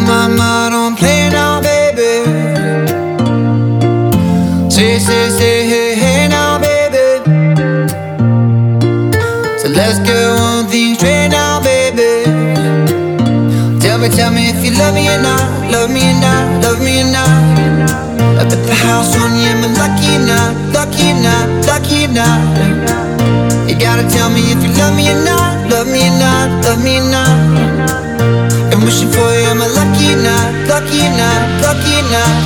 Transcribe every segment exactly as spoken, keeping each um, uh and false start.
mama, don't play now, baby. Say, say, say, hey, hey now, baby. So let's get one thing straight now, baby. Tell me, tell me if you love me or not. Love me or not, love me or not. I put the house on you, am I lucky or not? Lucky or not, lucky or not. You gotta tell me if you love me or not. Love me or not, love me or not. I'm wishing for you, am I lucky or not? Lucky or not, lucky or not.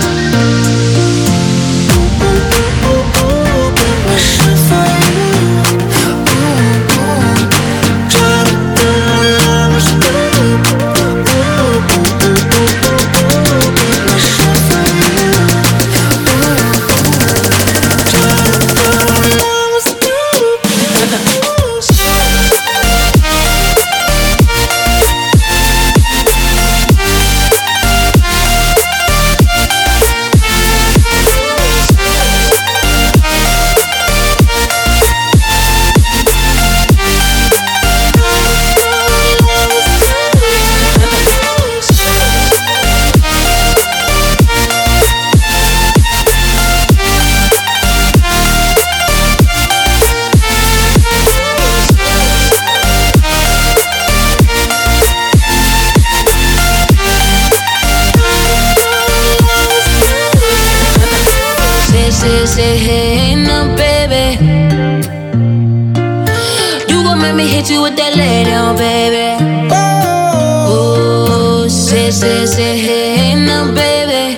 Wishing for you. Say, say, hey, now, baby. You gon' make me hit you with that lay down, baby. Oh, say, say, say, hey, now, baby.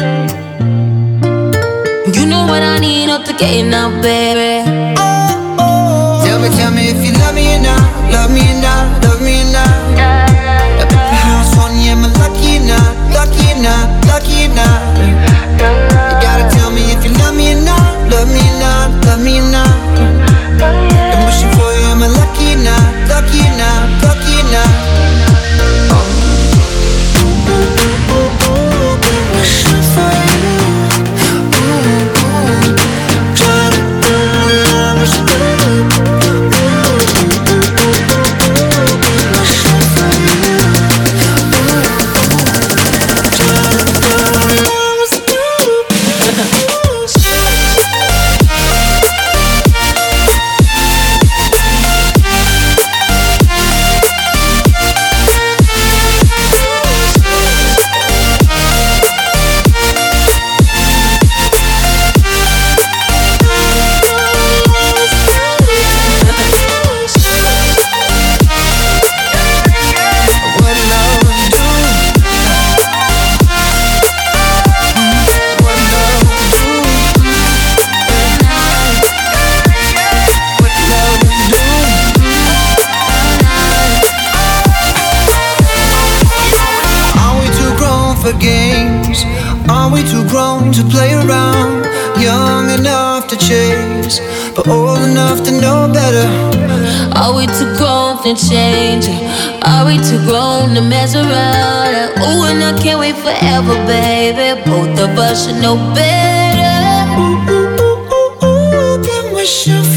You know what I need up the gate now, baby. Tell me, tell me if you love me or not. Love me or not, love me or not. I put the house on you, am I lucky or not? Lucky or not, lucky or not. You gotta tell me if you love me or not. Love me or not, love me or not. I'm wishing for you, am I lucky or not? Lucky or not, lucky or not. Wishing for you. Try to do love is good. Wishing for you. Try to do love is good. For games, are we too grown to play around? Young enough to chase, but old enough to know better. Are we too grown to change? Are we too grown to mess around? Ooh, and I can't wait forever, baby. Both of us should know better. Ooh, ooh, ooh, ooh, ooh, been wishing for